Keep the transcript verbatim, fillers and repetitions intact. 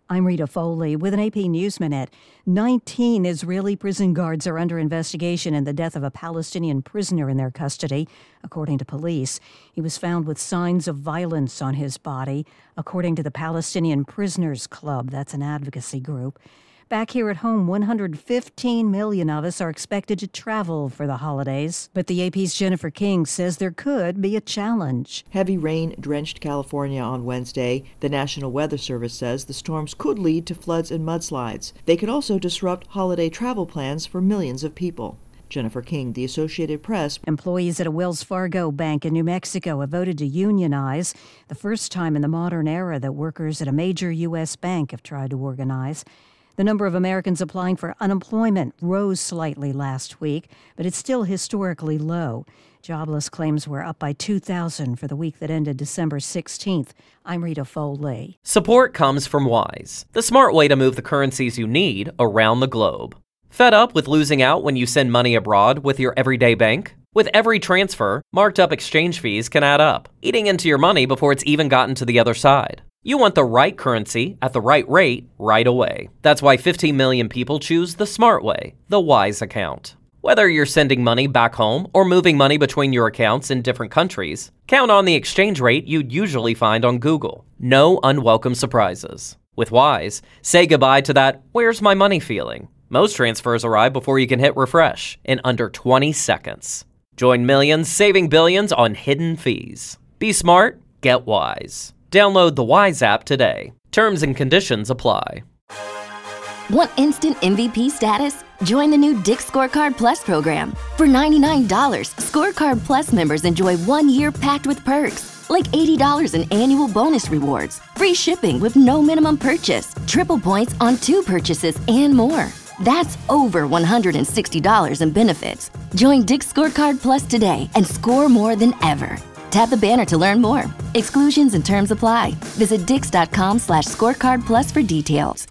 I'm Rita Foley with an A P News Minute. nineteen Israeli prison guards are under investigation in the death of a Palestinian prisoner in their custody, according to police. He was found with signs of violence on his body, according to the Palestinian Prisoners Club. That's an advocacy group. Back here at home, one hundred fifteen million of us are expected to travel for the holidays. But the A P's Jennifer King says there could be a challenge. Heavy rain drenched California on Wednesday. The National Weather Service says the storms could lead to floods and mudslides. They could also disrupt holiday travel plans for millions of people. Jennifer King, The Associated Press. Employees at a Wells Fargo bank in New Mexico have voted to unionize, the first time in the modern era that workers at a major U S bank have tried to organize. The number of Americans applying for unemployment rose slightly last week, but it's still historically low. Jobless claims were up by two thousand for the week that ended December sixteenth. I'm Rita Foley. Support comes from Wise, the smart way to move the currencies you need around the globe. Fed up with losing out when you send money abroad with your everyday bank? With every transfer, marked up exchange fees can add up, eating into your money before it's even gotten to the other side. You want the right currency at the right rate right away. That's why fifteen million people choose the smart way, the Wise account. Whether you're sending money back home or moving money between your accounts in different countries, count on the exchange rate you'd usually find on Google. No unwelcome surprises. With Wise, say goodbye to that "where's my money" feeling. Most transfers arrive before you can hit refresh in under twenty seconds. Join millions saving billions on hidden fees. Be smart, get Wise. Download the Wise app today. Terms and conditions apply. Want instant M V P status? Join the new Dick's Scorecard Plus program. For ninety-nine dollars, Scorecard Plus members enjoy one year packed with perks, like eighty dollars in annual bonus rewards, free shipping with no minimum purchase, triple points on two purchases, and more. That's over one hundred sixty dollars in benefits. Join Dick's Scorecard Plus today and score more than ever. Tap the banner to learn more. Exclusions and terms apply. Visit dix.com slash scorecard plus for details.